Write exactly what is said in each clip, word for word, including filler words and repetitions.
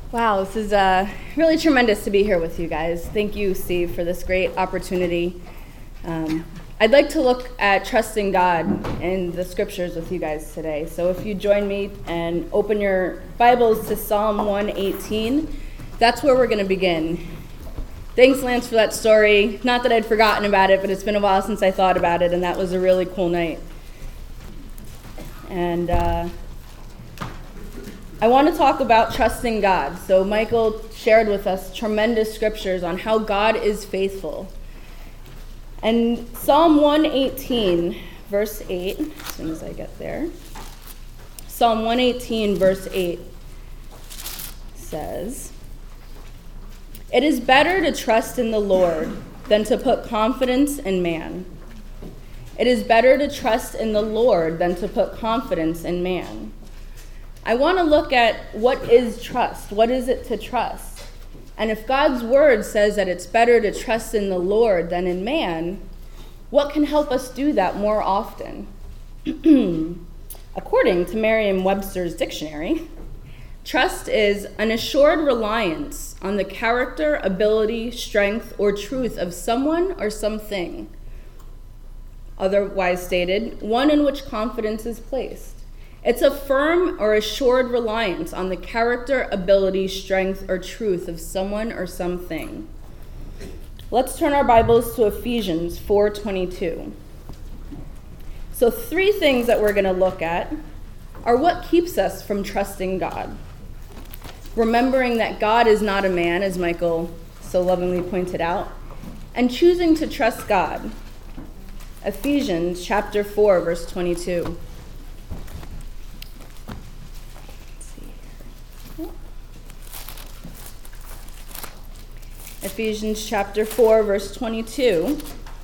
Wow, this is uh, really tremendous to be here with you guys. Thank you, Steve, for this great opportunity. Um, I'd like to look at trusting God in the scriptures with you guys today. So if you join me and open your Bibles to Psalm one eighteen, that's where we're going to begin. Thanks, Lance, for that story. Not that I'd forgotten about it, but it's been a while since I thought about it, and that was a really cool night. And uh, I want to talk about trusting God. So Michael shared with us tremendous scriptures on how God is faithful. And Psalm one eighteen, verse eight, as soon as I get there. Psalm one eighteen, verse eight says, "It is better to trust in the Lord than to put confidence in man. It is better to trust in the Lord than to put confidence in man." I want to look at what is trust. What is it to trust? And if God's word says that it's better to trust in the Lord than in man, what can help us do that more often? According to Merriam-Webster's dictionary, trust is an assured reliance on the character, ability, strength, or truth of someone or something. Otherwise stated, one in which confidence is placed. It's a firm or assured reliance on the character, ability, strength, or truth of someone or something. Let's turn our Bibles to Ephesians four twenty-two. So three things that we're going to look at are what keeps us from trusting God. Remembering that God is not a man, as Michael so lovingly pointed out, and choosing to trust God. Ephesians chapter four, verse twenty-two. Ephesians chapter four, verse twenty-two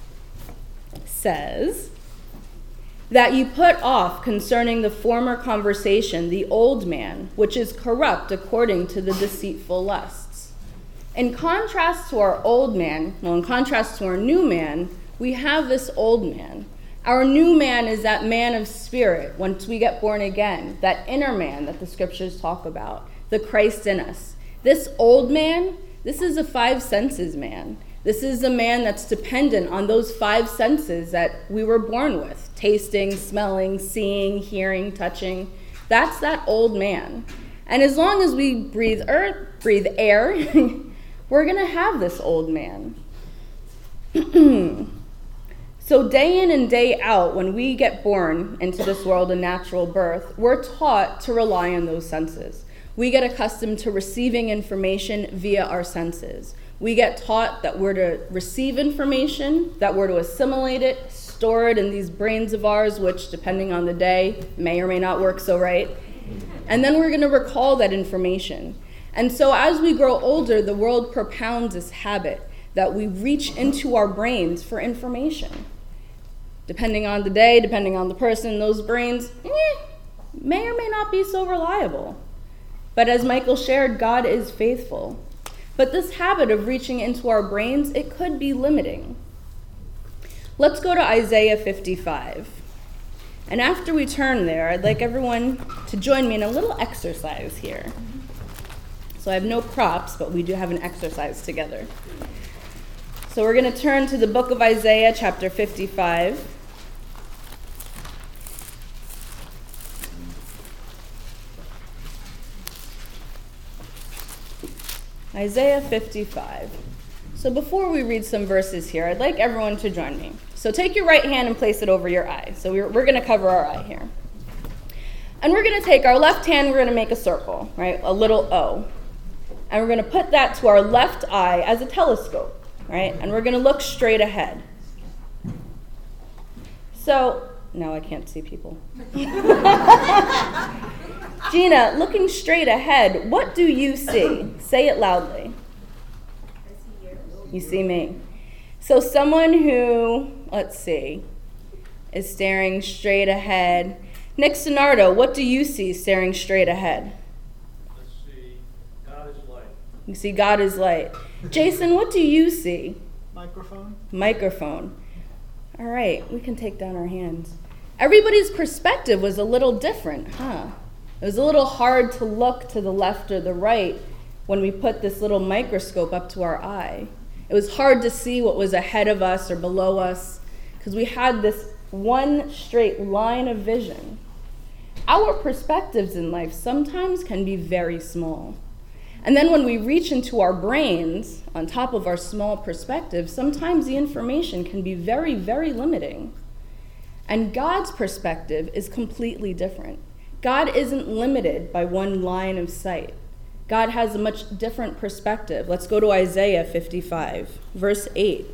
says, "That you put off concerning the former conversation the old man, which is corrupt according to the deceitful lusts." In contrast to our old man, well, in contrast to our new man, we have this old man. Our new man is that man of spirit once we get born again, that inner man that the scriptures talk about, the Christ in us. This old man, this is a five senses man. This is a man that's dependent on those five senses that we were born with: tasting, smelling, seeing, hearing, touching. That's that old man. And as long as we breathe earth, breathe air, we're going to have this old man. So day in and day out, when we get born into this world in natural birth, we're taught to rely on those senses. We get accustomed to receiving information via our senses. We get taught that we're to receive information, that we're to assimilate it, store it in these brains of ours, which, depending on the day, may or may not work so right. And then we're going to recall that information. And so as we grow older, the world propounds this habit that we reach into our brains for information. Depending on the day, depending on the person, those brains eh, may or may not be so reliable. But as Michael shared, God is faithful. But this habit of reaching into our brains, it could be limiting. Let's go to Isaiah fifty-five. And after we turn there, I'd like everyone to join me in a little exercise here. So I have no props, but we do have an exercise together. So we're going to turn to the book of Isaiah, chapter fifty-five. Isaiah fifty-five. So before we read some verses here, I'd like everyone to join me. So take your right hand and place it over your eye. So we're, we're going to cover our eye here. And we're going to take our left hand, we're going to make a circle, right? A little O. And we're going to put that to our left eye as a telescope, right? And we're going to look straight ahead. So, no, I can't see people. Gina, looking straight ahead, what do you see? Say it loudly. I see you. You see me. So someone who, let's see, is staring straight ahead. Nick Sonardo, what do you see staring straight ahead? I see God is light. You see God is light. Jason, what do you see? Microphone. Microphone. All right, we can take down our hands. Everybody's perspective was a little different, huh? It was a little hard to look to the left or the right when we put this little microscope up to our eye. It was hard to see what was ahead of us or below us because we had this one straight line of vision. Our perspectives in life sometimes can be very small. And then when we reach into our brains, on top of our small perspective, sometimes the information can be very, very limiting. And God's perspective is completely different. God isn't limited by one line of sight. God has a much different perspective. Let's go to Isaiah fifty-five, verse eight.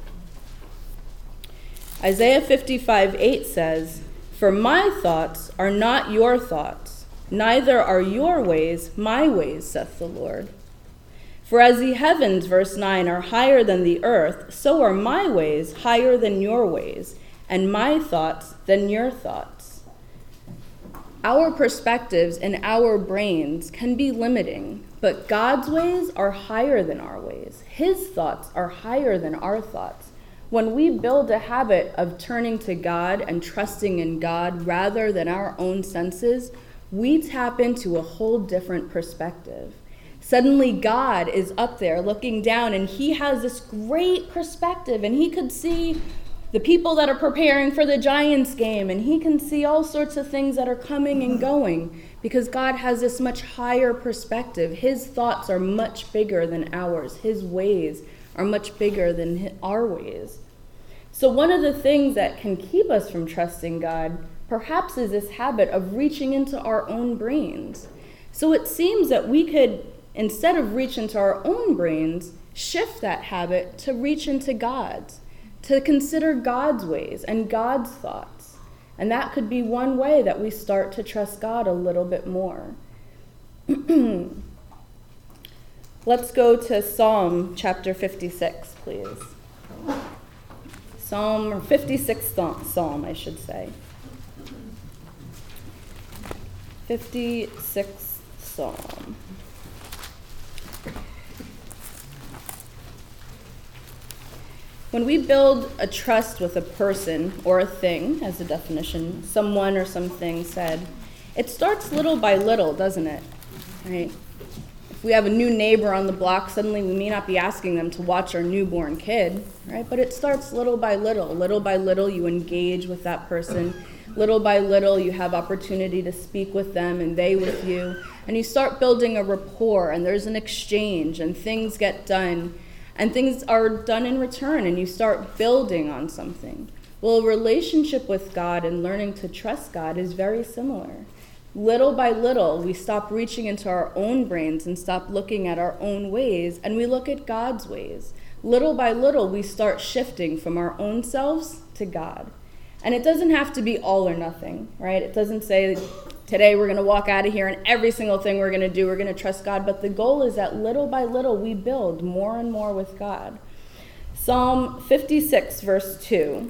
Isaiah fifty-five, eight says, "For my thoughts are not your thoughts, neither are your ways my ways, saith the Lord. For as the heavens," verse nine, "are higher than the earth, so are my ways higher than your ways, and my thoughts than your thoughts." Our perspectives and our brains can be limiting, but God's ways are higher than our ways. His thoughts are higher than our thoughts. When we build a habit of turning to God and trusting in God rather than our own senses, we tap into a whole different perspective. Suddenly God is up there looking down, and he has this great perspective, and he could see the people that are preparing for the Giants game, and he can see all sorts of things that are coming and going because God has this much higher perspective. His thoughts are much bigger than ours. His ways are much bigger than our ways. So one of the things that can keep us from trusting God perhaps is this habit of reaching into our own brains. So it seems that we could, instead of reach into our own brains, shift that habit to reach into God's, to consider God's ways and God's thoughts. And that could be one way that we start to trust God a little bit more. Let's go to Psalm chapter fifty-six, please. Psalm, or fifty-sixth Psalm, I should say. fifty-sixth Psalm. When we build a trust with a person or a thing, as the definition, someone or something said, it starts little by little, doesn't it? Right? If we have a new neighbor on the block, suddenly we may not be asking them to watch our newborn kid, right? But it starts little by little. Little by little, you engage with that person. Little by little, you have opportunity to speak with them and they with you. And you start building a rapport, and there's an exchange, and things get done. And things are done in return, and you start building on something. Well, a relationship with God and learning to trust God is very similar. Little by little, we stop reaching into our own brains and stop looking at our own ways, and we look at God's ways. Little by little, we start shifting from our own selves to God. And it doesn't have to be all or nothing, right? It doesn't say, today we're going to walk out of here and every single thing we're going to do, we're going to trust God. But the goal is that little by little, we build more and more with God. Psalm fifty-six, verse two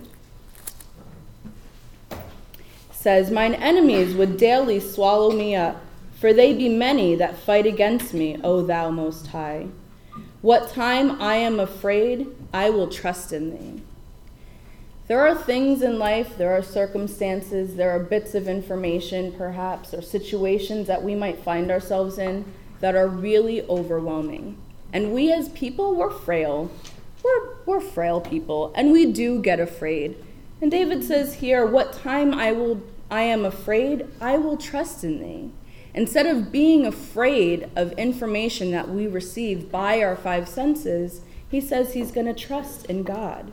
says, "Mine enemies would daily swallow me up, for they be many that fight against me, O thou most high. What time I am afraid, I will trust in thee." There are things in life, there are circumstances, there are bits of information perhaps, or situations that we might find ourselves in that are really overwhelming. And we as people, we're frail. We're, we're frail people, and we do get afraid. And David says here, "What time I will, I am afraid, I will trust in thee." Instead of being afraid of information that we receive by our five senses, he says he's going to trust in God.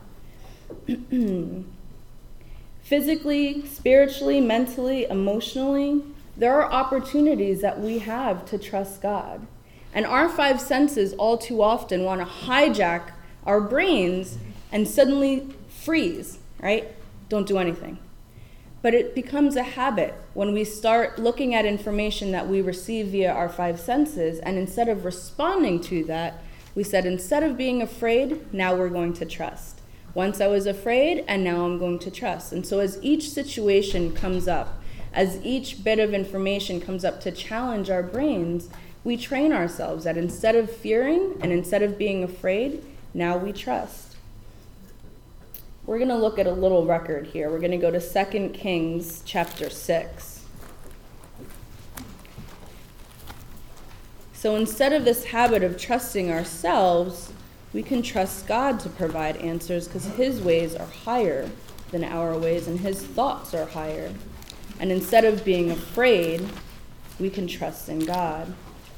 Physically, spiritually, mentally, emotionally, there are opportunities that we have to trust God. And our five senses all too often want to hijack our brains and suddenly freeze, right? Don't do anything. But it becomes a habit when we start looking at information that we receive via our five senses, and instead of responding to that, we said, instead of being afraid, now we're going to trust. Once I was afraid, and now I'm going to trust. And so as each situation comes up, as each bit of information comes up to challenge our brains, we train ourselves that instead of fearing and instead of being afraid, now we trust. We're going to look at a little record here. We're going to go to Second Kings chapter six. So instead of this habit of trusting ourselves, we can trust God to provide answers because his ways are higher than our ways and his thoughts are higher. And instead of being afraid, we can trust in God.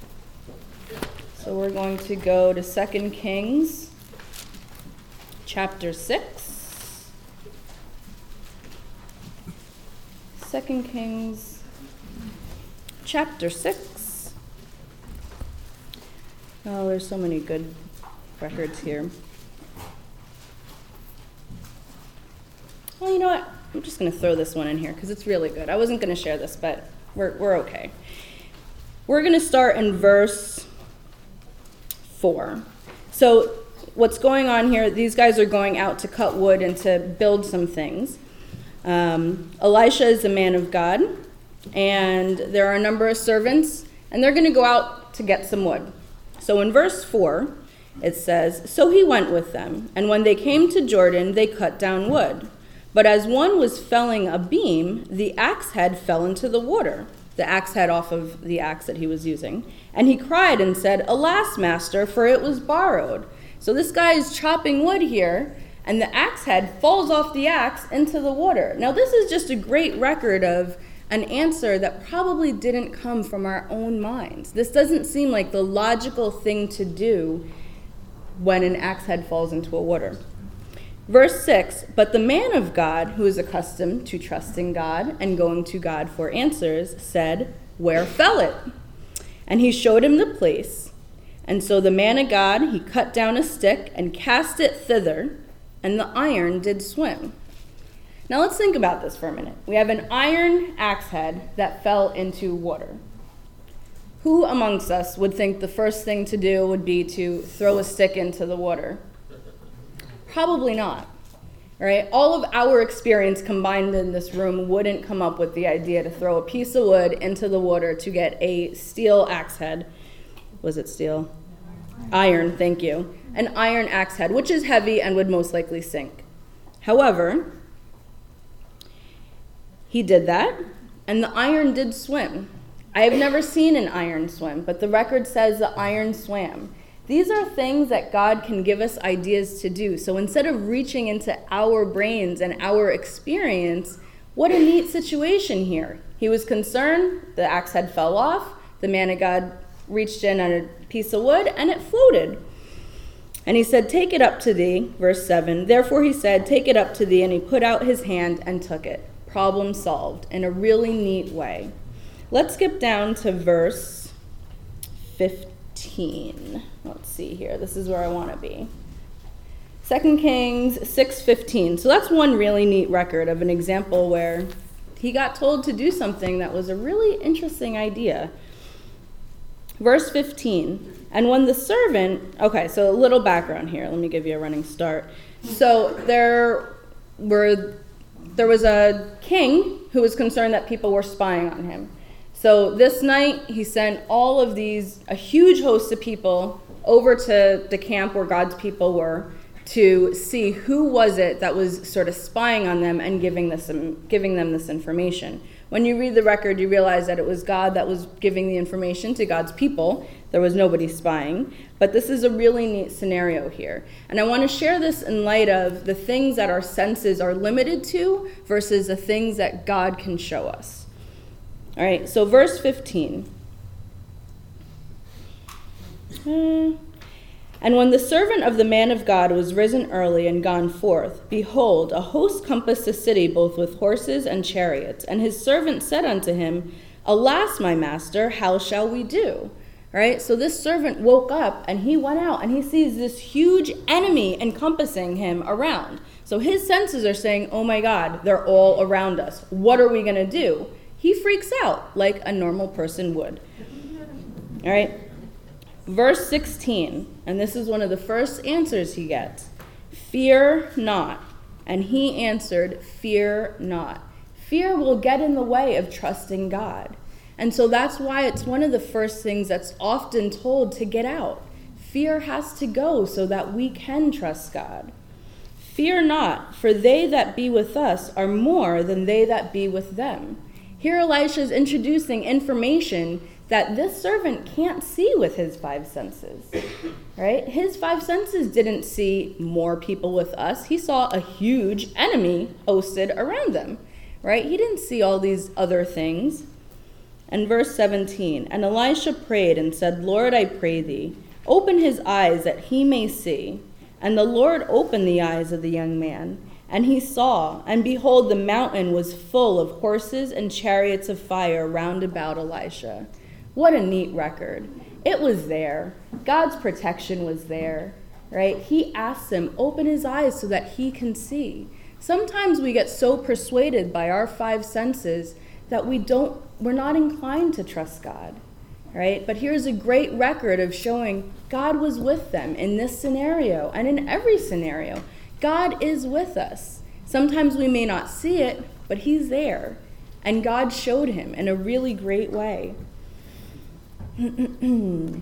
So we're going to go to Second Kings chapter six. Second Kings chapter six. Oh, there's so many good records here. Well, you know what? I'm just going to throw this one in here because it's really good. I wasn't going to share this, but we're we're okay. We're going to start in verse four. So what's going on here, these guys are going out to cut wood and to build some things. Um, Elisha is a man of God, and there are a number of servants, and they're going to go out to get some wood. So in verse four, it says, "So he went with them, and when they came to Jordan, they cut down wood. But as one was felling a beam, the axe head fell into the water," the axe head off of the axe that he was using. "And he cried and said, 'Alas, master, for it was borrowed.'" So this guy is chopping wood here, and the axe head falls off the axe into the water. Now this is just a great record of an answer that probably didn't come from our own minds. This doesn't seem like the logical thing to do when an axe head falls into a water. Verse six, "But the man of God, who is accustomed to trusting God and going to God for answers, said, 'Where fell it?' And he showed him the place. And so the man of God, he cut down a stick and cast it thither, and the iron did swim." Now let's think about this for a minute. We have an iron axe head that fell into water. Who amongst us would think the first thing to do would be to throw a stick into the water? Probably not, right? All of our experience combined in this room wouldn't come up with the idea to throw a piece of wood into the water to get a steel axe head. Was it steel? Iron, thank you. An iron axe head, which is heavy and would most likely sink. However, he did that, and the iron did swim. I have never seen an iron swim, but the record says the iron swam. These are things that God can give us ideas to do. So instead of reaching into our brains and our experience, what a neat situation here. He was concerned, the axe head fell off, the man of God reached in on a piece of wood, and it floated. And he said, "Take it up to thee," verse seven. "Therefore he said, 'Take it up to thee,' and he put out his hand and took it." Problem solved in a really neat way. Let's skip down to verse fifteen. Let's see here. This is where I want to be. Second Kings six fifteen. So that's one really neat record of an example where he got told to do something that was a really interesting idea. Verse fifteen. "And when the servant," okay, so a little background here. Let me give you a running start. So there were there was a king who was concerned that people were spying on him. So this night, he sent all of these, a huge host of people over to the camp where God's people were to see who was it that was sort of spying on them and giving this, giving them this information. When you read the record, you realize that it was God that was giving the information to God's people. There was nobody spying. But this is a really neat scenario here. And I want to share this in light of the things that our senses are limited to versus the things that God can show us. All right, so verse fifteen. Uh, "And when the servant of the man of God was risen early and gone forth, behold, a host compassed the city both with horses and chariots. And his servant said unto him, 'Alas, my master, how shall we do?'" All right, so this servant woke up and he went out and he sees this huge enemy encompassing him around. So his senses are saying, "Oh my God, they're all around us. What are we going to do?" He freaks out like a normal person would. All right. Verse sixteen, and this is one of the first answers he gets. "Fear not." And he answered, "Fear not." Fear will get in the way of trusting God. And so that's why it's one of the first things that's often told to get out. Fear has to go so that we can trust God. "Fear not, for they that be with us are more than they that be with them." Here Elisha is introducing information that this servant can't see with his five senses, right? His five senses didn't see more people with us. He saw a huge enemy posted around them, right? He didn't see all these other things. And verse seventeen, and Elisha prayed and said, Lord, I pray thee, open his eyes that he may see. And the Lord opened the eyes of the young man, and he saw, and behold, the mountain was full of horses and chariots of fire round about Elisha. What a neat record. It was there. God's protection was there, right? He asks him, open his eyes so that he can see. Sometimes we get so persuaded by our five senses that we don't, we're not inclined to trust God, right? But here's a great record of showing God was with them in this scenario and in every scenario. God is with us. Sometimes we may not see it, but he's there. And God showed him in a really great way. You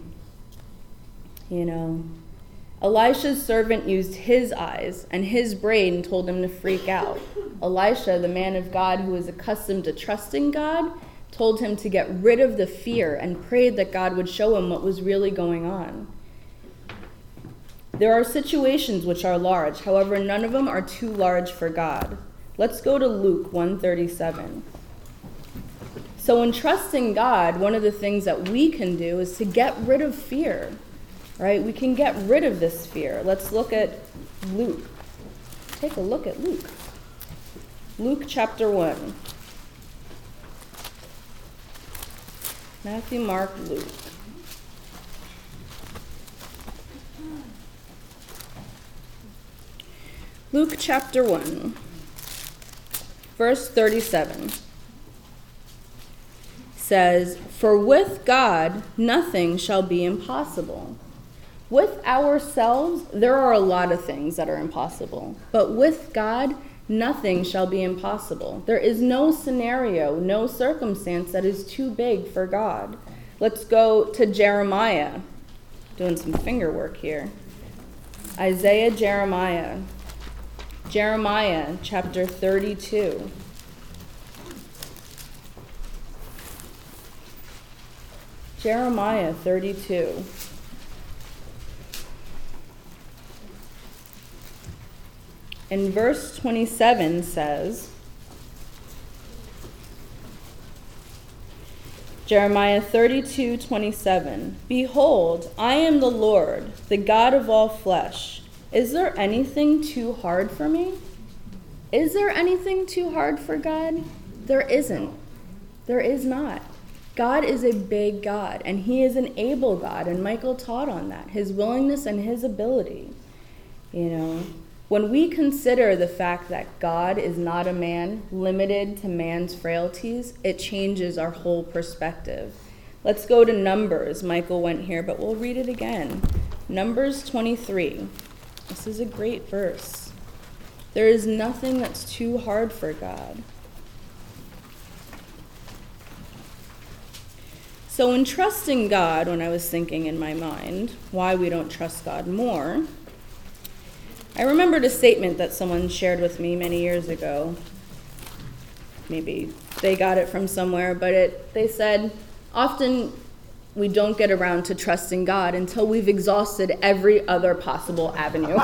know, Elisha's servant used his eyes, and his brain told him to freak out. Elisha, the man of God who was accustomed to trusting God, told him to get rid of the fear and prayed that God would show him what was really going on. There are situations which are large, however, none of them are too large for God. Let's go to Luke one thirty-seven. So in trusting God, one of the things that we can do is to get rid of fear, right? We can get rid of this fear. Let's look at Luke. Take a look at Luke. Luke chapter one. Matthew, Mark, Luke. Luke chapter one, verse thirty-seven. Says, for with God nothing shall be impossible. With ourselves, there are a lot of things that are impossible. But with God, nothing shall be impossible. There is no scenario, no circumstance that is too big for God. Let's go to Jeremiah. Doing some finger work here. Isaiah, Jeremiah. Jeremiah chapter thirty-two. Jeremiah thirty-two. And verse twenty-seven says, Jeremiah thirty-two, twenty-seven, behold, I am the Lord, the God of all flesh. Is there anything too hard for me? Is there anything too hard for God? There isn't. There is not. God is a big God, and he is an able God, and Michael taught on that, his willingness and his ability. You know, when we consider the fact that God is not a man limited to man's frailties, it changes our whole perspective. Let's go to Numbers. Michael went here, but we'll read it again. Numbers twenty-three. This is a great verse. There is nothing that's too hard for God. So in trusting God, when I was thinking in my mind why we don't trust God more, I remembered a statement that someone shared with me many years ago. Maybe they got it from somewhere, but it they said, often we don't get around to trusting God until we've exhausted every other possible avenue.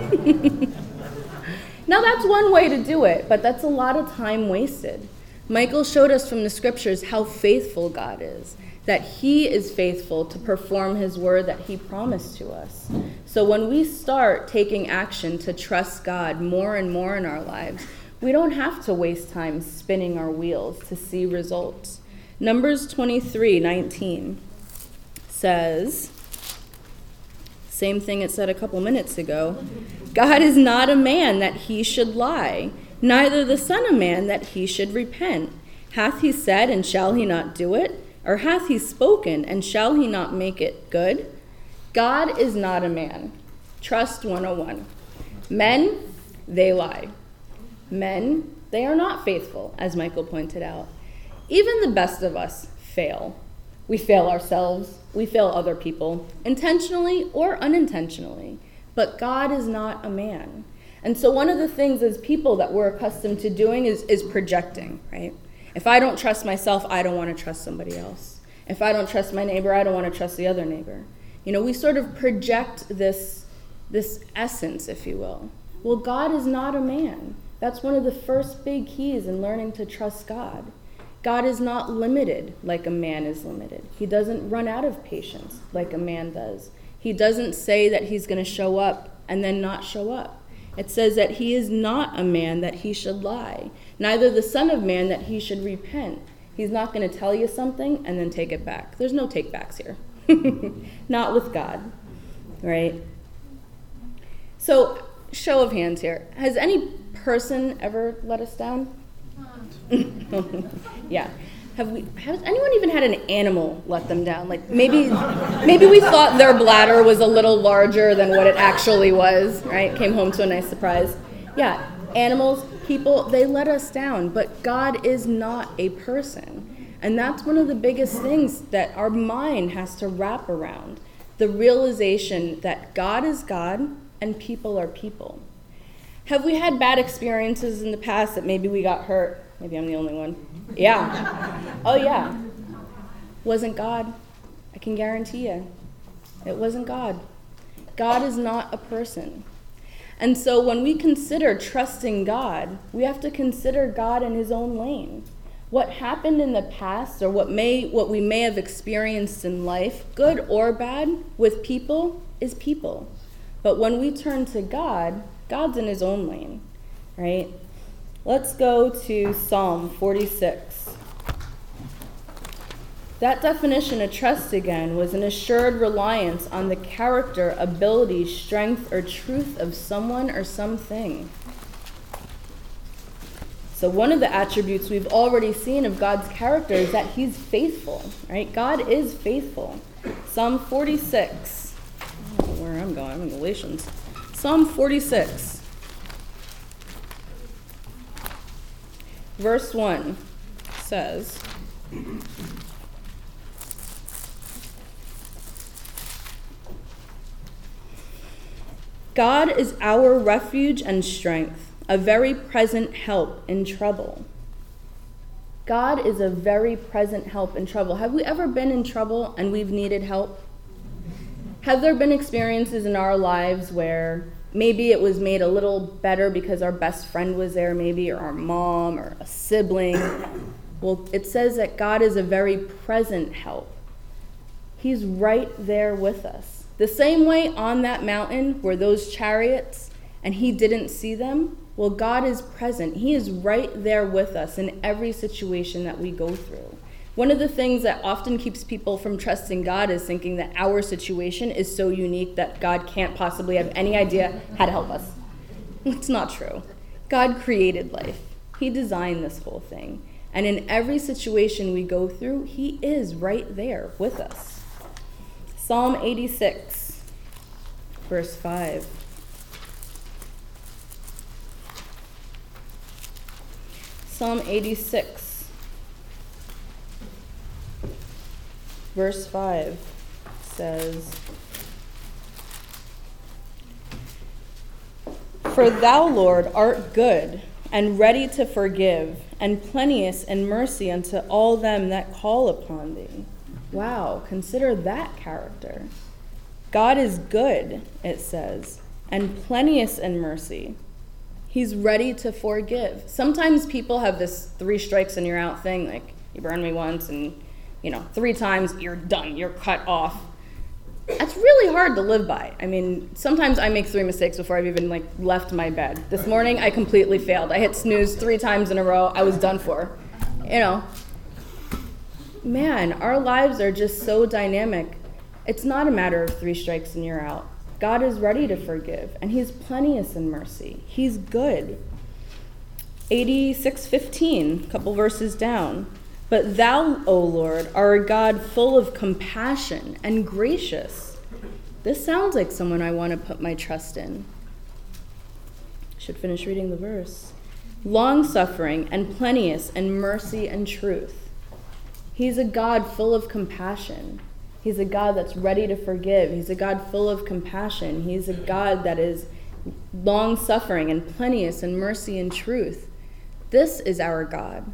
Now that's one way to do it, but that's a lot of time wasted. Michael showed us from the scriptures how faithful God is, that he is faithful to perform his word that he promised to us. So when we start taking action to trust God more and more in our lives, we don't have to waste time spinning our wheels to see results. Numbers twenty-three nineteen says, same thing it said a couple minutes ago, God is not a man that he should lie, neither the son of man that he should repent. Hath he said, and shall he not do it? Or hath he spoken, and shall he not make it good? God is not a man. Trust one oh one. Men, they lie. Men, they are not faithful, as Michael pointed out. Even the best of us fail. We fail ourselves. We fail other people, intentionally or unintentionally. But God is not a man. And so one of the things as people that we're accustomed to doing is, is projecting, right? If I don't trust myself, I don't want to trust somebody else. If I don't trust my neighbor, I don't want to trust the other neighbor. You know, we sort of project this, this essence, if you will. Well, God is not a man. That's one of the first big keys in learning to trust God. God is not limited like a man is limited. He doesn't run out of patience like a man does. He doesn't say that he's going to show up and then not show up. It says that he is not a man that he should lie, neither the son of man that he should repent. He's not going to tell you something and then take it back. There's no take backs here. Not with God, right? So, show of hands here. Has any person ever let us down? Yeah. Have we? Has anyone even had an animal let them down? Like maybe, maybe we thought their bladder was a little larger than what it actually was, right? Came home to a nice surprise. Yeah, animals, people, they let us down, but God is not a person. And that's one of the biggest things that our mind has to wrap around. The realization that God is God and people are people. Have we had bad experiences in the past that maybe we got hurt? Maybe I'm the only one. Yeah. Oh, yeah. Wasn't God. I can guarantee you. It wasn't God. God is not a person. And so when we consider trusting God, we have to consider God in his own lane. What happened in the past, or what may what we may have experienced in life, good or bad, with people, is people. But when we turn to God, God's in his own lane, right? Let's go to Psalm forty-six. That definition of trust again was an assured reliance on the character, ability, strength, or truth of someone or something. So one of the attributes we've already seen of God's character is that he's faithful, right? God is faithful. Psalm forty-six. I don't know where I'm going. I'm in Galatians. Psalm forty-six. Verse one says, God is our refuge and strength, a very present help in trouble. God is a very present help in trouble. Have we ever been in trouble and we've needed help? Have there been experiences in our lives where maybe it was made a little better because our best friend was there, maybe, or our mom, or a sibling? Well, it says that God is a very present help. He's right there with us. The same way on that mountain were those chariots, and he didn't see them, well, God is present. He is right there with us in every situation that we go through. One of the things that often keeps people from trusting God is thinking that our situation is so unique that God can't possibly have any idea how to help us. It's not true. God created life. He designed this whole thing. And in every situation we go through, he is right there with us. Psalm eighty-six, verse five. Psalm eighty-six, verse five says, For thou, Lord, art good, and ready to forgive, and plenteous in mercy unto all them that call upon thee. Wow, consider that character. God is good, it says, and plenteous in mercy. He's ready to forgive. Sometimes people have this three strikes and you're out thing, like you burned me once and, you know, three times, you're done, you're cut off. That's really hard to live by. I mean, sometimes I make three mistakes before I've even, like, left my bed. This morning, I completely failed. I hit snooze three times in a row. I was done for. You know, man, our lives are just so dynamic. It's not a matter of three strikes and you're out. God is ready to forgive, and he's plenteous in mercy. He's good. eighty-six fifteen, a couple verses down. But thou, O Lord, art a God full of compassion and gracious. This sounds like someone I want to put my trust in. I should finish reading the verse. Long-suffering and plenteous in mercy and truth. He's a God full of compassion. He's a God that's ready to forgive. He's a God full of compassion. He's a God that is long-suffering and plenteous in mercy and truth. This is our God.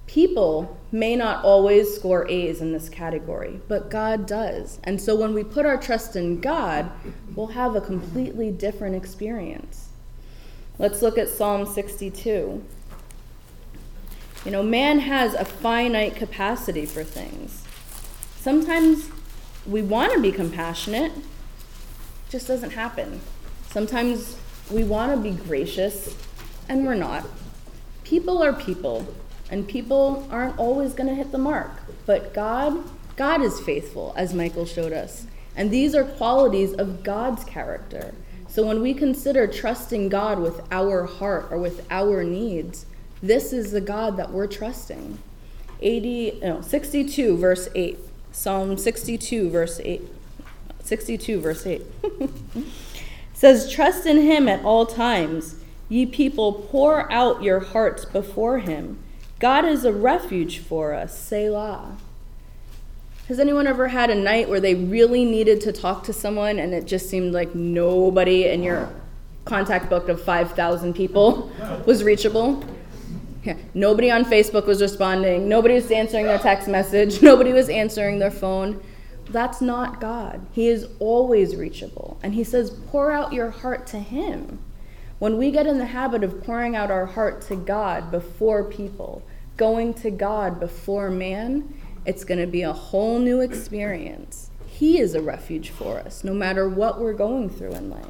People may not always score A's in this category, but God does. And so when we put our trust in God, we'll have a completely different experience. Let's look at Psalm sixty-two. You know, man has a finite capacity for things. Sometimes we want to be compassionate, it just doesn't happen. Sometimes we want to be gracious, and we're not. People are people, and people aren't always going to hit the mark. But God, God is faithful, as Michael showed us. And these are qualities of God's character. So when we consider trusting God with our heart or with our needs, this is the God that we're trusting. eighty, no, sixty-two, verse eight. Psalm sixty-two, verse eight. sixty-two, verse eight. Says, trust in him at all times. Ye people, pour out your hearts before him. God is a refuge for us. Selah. Has anyone ever had a night where they really needed to talk to someone and it just seemed like nobody in your contact book of five thousand people was reachable? Yeah. Nobody on Facebook was responding. Nobody was answering their text message. Nobody was answering their phone. That's not God. He is always reachable. And he says, pour out your heart to him. When we get in the habit of pouring out our heart to God before people, going to God before man, it's going to be a whole new experience. He is a refuge for us, no matter what we're going through in life.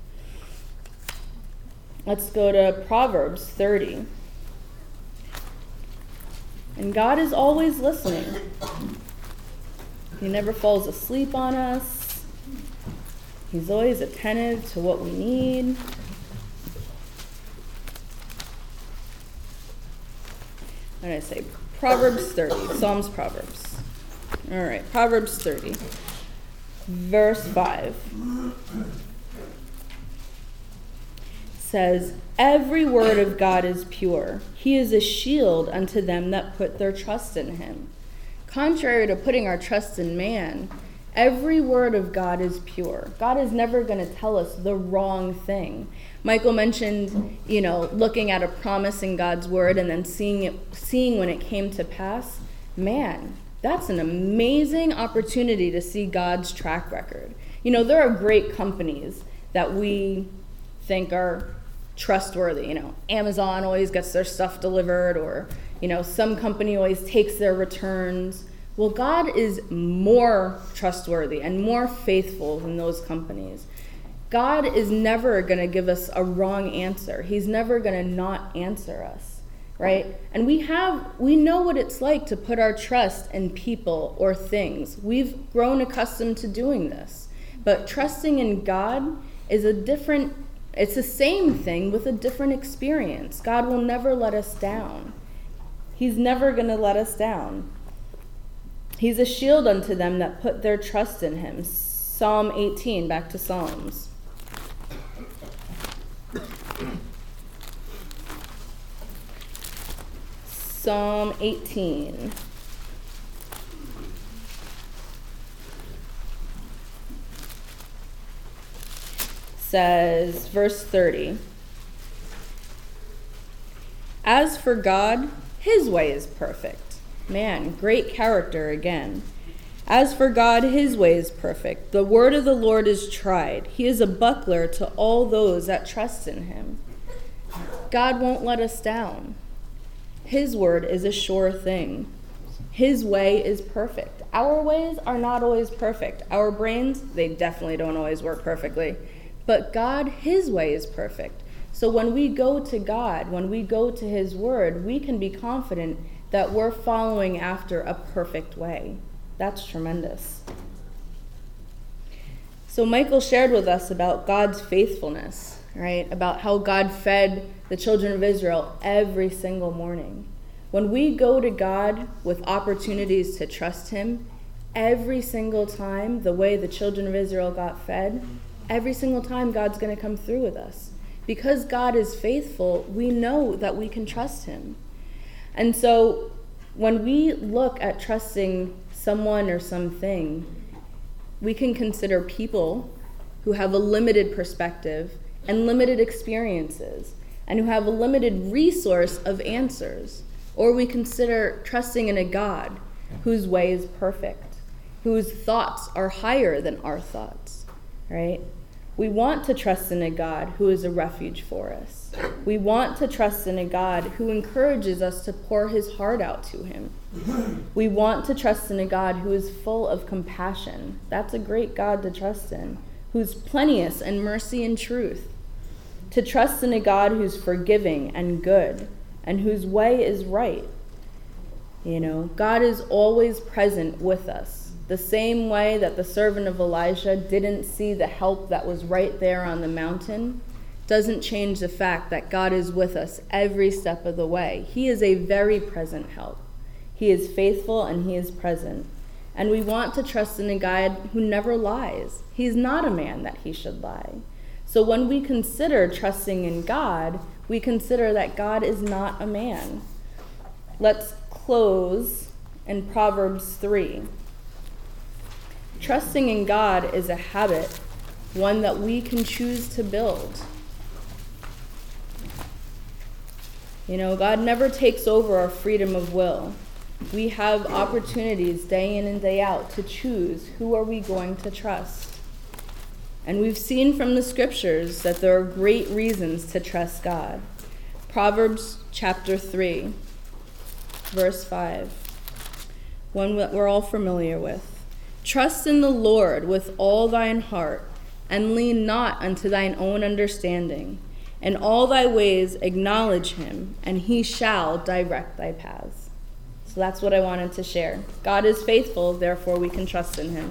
Let's go to Proverbs thirty. And God is always listening. He never falls asleep on us. He's always attentive to what we need. What did I say? Proverbs thirty. Psalms, Proverbs. All right, Proverbs thirty. Verse five. Says, every word of God is pure. He is a shield unto them that put their trust in him. Contrary to putting our trust in man, every word of God is pure. God is never going to tell us the wrong thing. Michael mentioned, you know, looking at a promise in God's word and then seeing it, seeing when it came to pass. Man, that's an amazing opportunity to see God's track record. You know, there are great companies that we think are trustworthy. You know, Amazon always gets their stuff delivered, or, you know, some company always takes their returns. Well, God is more trustworthy and more faithful than those companies. God is never going to give us a wrong answer. He's never going to not answer us, right? And we have, we know what it's like to put our trust in people or things. We've grown accustomed to doing this. But trusting in God is a different, it's the same thing with a different experience. God will never let us down. He's never going to let us down. He's a shield unto them that put their trust in him. Psalm eighteen, back to Psalms. Psalm eighteen. Says, verse thirty. As for God, his way is perfect. Man, great character again. As for God, his way is perfect. The word of the Lord is tried. He is a buckler to all those that trust in him. God won't let us down. His word is a sure thing. His way is perfect. Our ways are not always perfect. Our brains, they definitely don't always work perfectly. But God, his way is perfect. So when we go to God, when we go to his word, we can be confident that we're following after a perfect way. That's tremendous. So Michael shared with us about God's faithfulness, right? About how God fed the children of Israel every single morning. When we go to God with opportunities to trust him, every single time, the way the children of Israel got fed, every single time God's going to come through with us. Because God is faithful, we know that we can trust him. And so when we look at trusting someone or something, we can consider people who have a limited perspective and limited experiences and who have a limited resource of answers. Or we consider trusting in a God whose way is perfect, whose thoughts are higher than our thoughts, right? We want to trust in a God who is a refuge for us. We want to trust in a God who encourages us to pour his heart out to him. We want to trust in a God who is full of compassion. That's a great God to trust in, who's plenteous in mercy and truth. To trust in a God who's forgiving and good, and whose way is right. You know, God is always present with us. The same way that the servant of Elijah didn't see the help that was right there on the mountain doesn't change the fact that God is with us every step of the way. He is a very present help. He is faithful and he is present. And we want to trust in a God who never lies. He's not a man that he should lie. So when we consider trusting in God, we consider that God is not a man. Let's close in Proverbs three. Trusting in God is a habit, one that we can choose to build. You know, God never takes over our freedom of will. We have opportunities day in and day out to choose who are we going to trust. And we've seen from the scriptures that there are great reasons to trust God. Proverbs chapter three, verse five, one that we're all familiar with. Trust in the Lord with all thine heart, and lean not unto thine own understanding. In all thy ways acknowledge him, and he shall direct thy paths. So that's what I wanted to share. God is faithful, therefore we can trust in him.